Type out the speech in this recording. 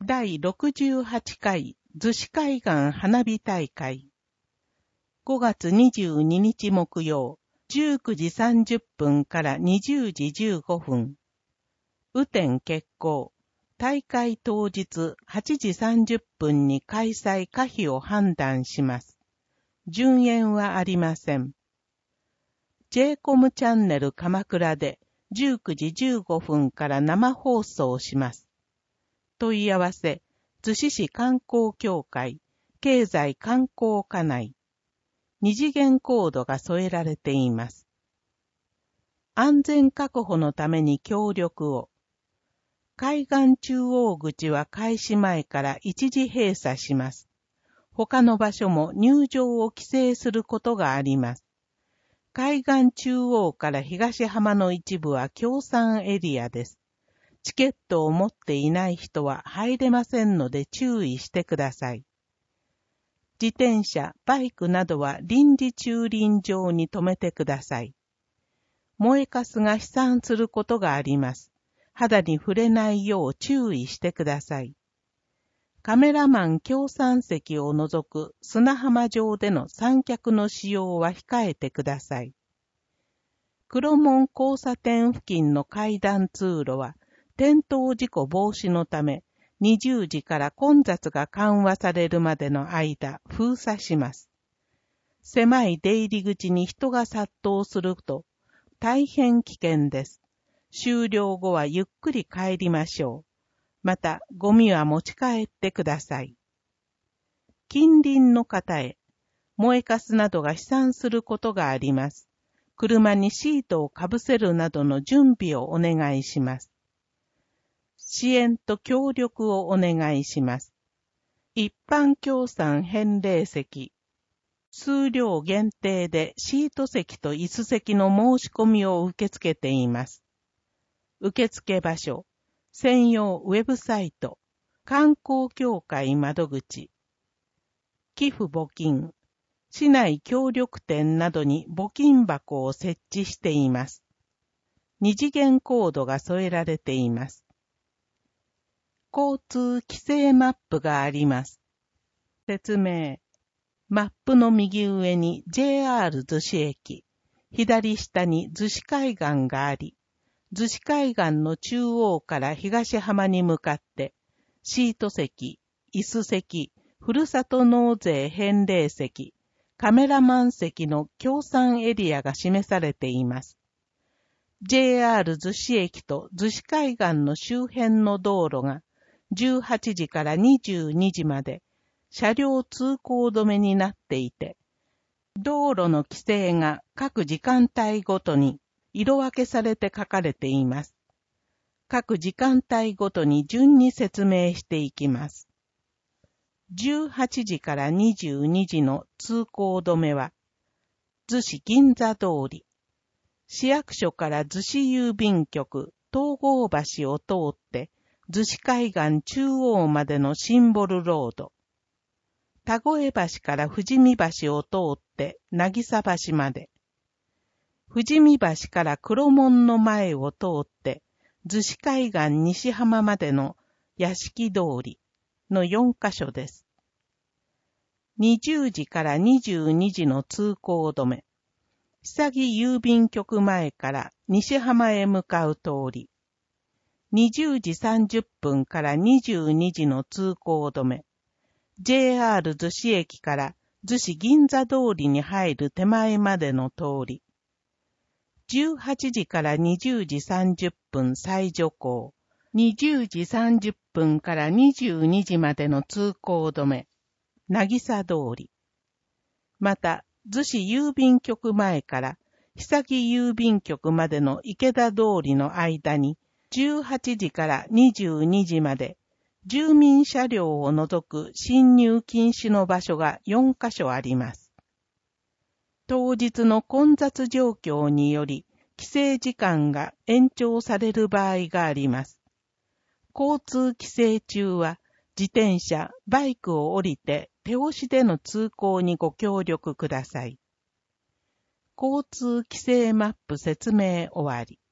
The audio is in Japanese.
第68回逗子海岸花火大会。5月22日木曜、19時30分から20時15分。雨天決行。大会当日8時30分に開催可否を判断します。順延はありません。J コムチャンネル鎌倉で19時15分から生放送します。問い合わせ、逗子市観光協会、経済観光課内。二次元コードが添えられています。安全確保のために協力を。海岸中央口は開始前から一時閉鎖します。他の場所も入場を規制することがあります。海岸中央から東浜の一部は協賛エリアです。チケットを持っていない人は入れませんので注意してください。自転車、バイクなどは臨時駐輪場に停めてください。燃えかすが飛散することがあります。肌に触れないよう注意してください。カメラマン協賛席を除く砂浜上での三脚の使用は控えてください。黒門交差点付近の階段通路は転倒事故防止のため20時から混雑が緩和されるまでの間封鎖します。狭い出入り口に人が殺到すると大変危険です。終了後はゆっくり帰りましょう。また、ゴミは持ち帰ってください。近隣の方へ、燃えかすなどが飛散することがあります。車にシートをかぶせるなどの準備をお願いします。支援と協力をお願いします。一般協賛返礼席。数量限定でシート席と椅子席の申し込みを受け付けています。受付場所、専用ウェブサイト、観光協会窓口、寄付募金、市内協力店などに募金箱を設置しています。二次元コードが添えられています。交通規制マップがあります。説明。マップの右上に JR 逗子駅、左下に逗子海岸があり、逗子海岸の中央から東浜に向かって、シート席、椅子席、ふるさと納税返礼席、カメラマン席の協賛エリアが示されています。JR 逗子駅と逗子海岸の周辺の道路が18時から22時まで車両通行止めになっていて、道路の規制が各時間帯ごとに色分けされて書かれています。各時間帯ごとに順に説明していきます。18時から22時の通行止めは、逗子銀座通り、市役所から逗子郵便局東郷橋を通って逗子海岸中央までのシンボルロード、田越橋から富士見橋を通って渚橋まで、富士見橋から黒門の前を通って、逗子海岸西浜までの屋敷通りの4カ所です。20時から22時の通行止め。久木郵便局前から西浜へ向かう通り。20時30分から22時の通行止め。JR 逗子駅から逗子銀座通りに入る手前までの通り。18時から20時30分再徐行。20時30分から22時までの通行止め。渚通り。また、逗子郵便局前から久木郵便局までの池田通りの間に18時から22時まで住民車両を除く進入禁止の場所が4カ所あります。当日の混雑状況により規制時間が延長される場合があります。交通規制中は自転車、バイクを降りて手押しでの通行にご協力ください。交通規制マップ説明終わり。